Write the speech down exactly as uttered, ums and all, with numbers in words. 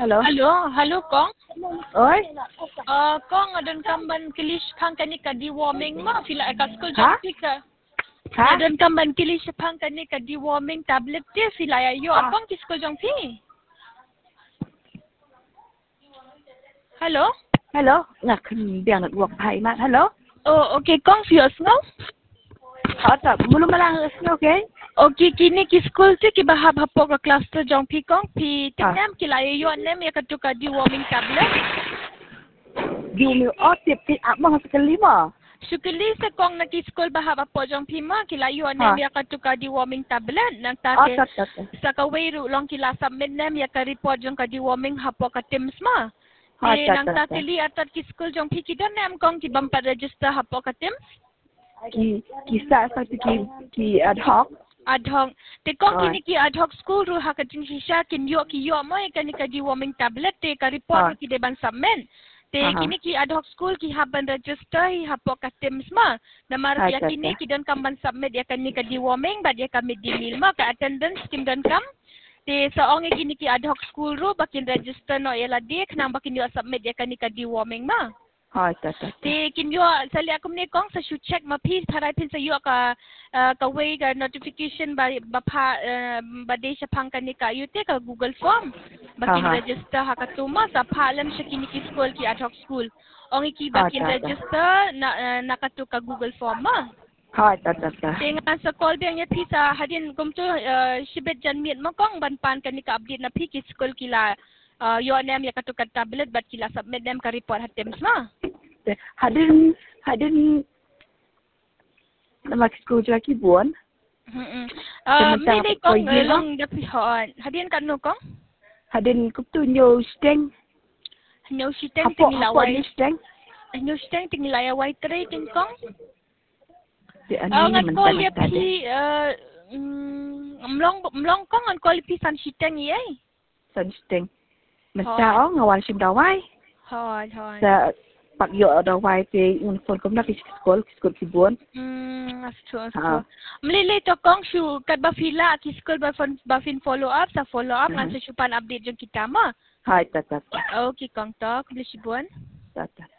Hello. Halo, halo Kong. Oi. Uh, Kong adon kamban kilish pang kani ka deworming mo fila ka school Ha? jong pika. Ha? Adon kamban kilish pang kani ka deworming tablet ti fila yo Ah. Kong ki school jong pi. Halo. Hello. Ngak khn biang nak wak hai mat. Hello. Oh, okay Kong fios no. Ở tập mulu malang okay. Okay, kini ki school ti ki bahab hapo ka class tu jong pi Kong pi Ah. tinam ki la yo nem ya ka tu ka deworming tablet. Give me all tip tip abang sekali mah. Sukali sa Kong na ki school bahab hapo jong pi ma ki la yo Ha. nem ya ka tu ka deworming tablet nang ta Oh, ke tat tat. sa kawairu long kila submit nem ya ka report jong ka deworming hapo ka Teams ma. Ha, Di tat nang tat. ta kili atat ki school jong pi ki dan nem Kong ki bampa register hapo ka Teams. Ki kisah satu ki ki ad hoc. Ad hoc. Te Kong Rồi. kini ki ad hoc school ru ha ka jing hisha kin yo ki yo mo ka ni ka deworming tablet te ka report Ha. ki de ban submit. Te Aha. kini ki ad hoc school ki haban register hi hapo ka Teams ma. Namar Ha, ya tat, kini tat. ki dan kam ban submit ya kan ni ka deworming bad ya ka mid day meal ma ka attendance kim dan kam. Te sa onge kini ki ad hoc school ru bakin register no ya ladi kenang bakin yo submit ya kan ni ka deworming ma. Ha, tat tat. Te kin yo sali akum ni kong sa shoot check ma pi tharai pin sa yo ka uh, ka way ka notification ba ba pa uh, ba de sa pang kan ni ka yo te ka Google Form bakin Ha, ha. register ha ka tuma sa palam sa kini ki school ki ad hoc school. Onge ki Ha, bakin tat, tat. register na uh, nakatu ka Google Form ma. Ha, tat tat. Te nga sa call bang ya pi sa hadin kum tu uh, shibet jan miet ma kong ban pan kan ni ka update na pi ki school kila uh, yo nem ya katu ka tablet bat kila submit nem ka report hatem ma. Hadin hadin nama school juga ki buon. Hmm. Uh, Sementara may ko kong yun, long dapihon. Hadian kan no kong? Hadin kup tu nyo steng. Nyo siteng Hapo hapo tingilaway. ni steng. Nyo siteng tingilaway tre ting kong. Di Uh, ano ngat man ko liya tadi. pi uh, mlong mlong kong an ko liya san siteng ye. San steng. Masa oh ngawan sim dawai. Hon hon. Sa pagyo dawai pe un phone kom na ki school school ki buon. Hmm, asto asto. Ha. Mlili to kong shu kat ba fila ki school ba fon ba fin follow up sa follow up ngan Mhm. sa syupan update jong kita ma. Hai tat tat. Okay kong to, kubli sibuan. Tat tat.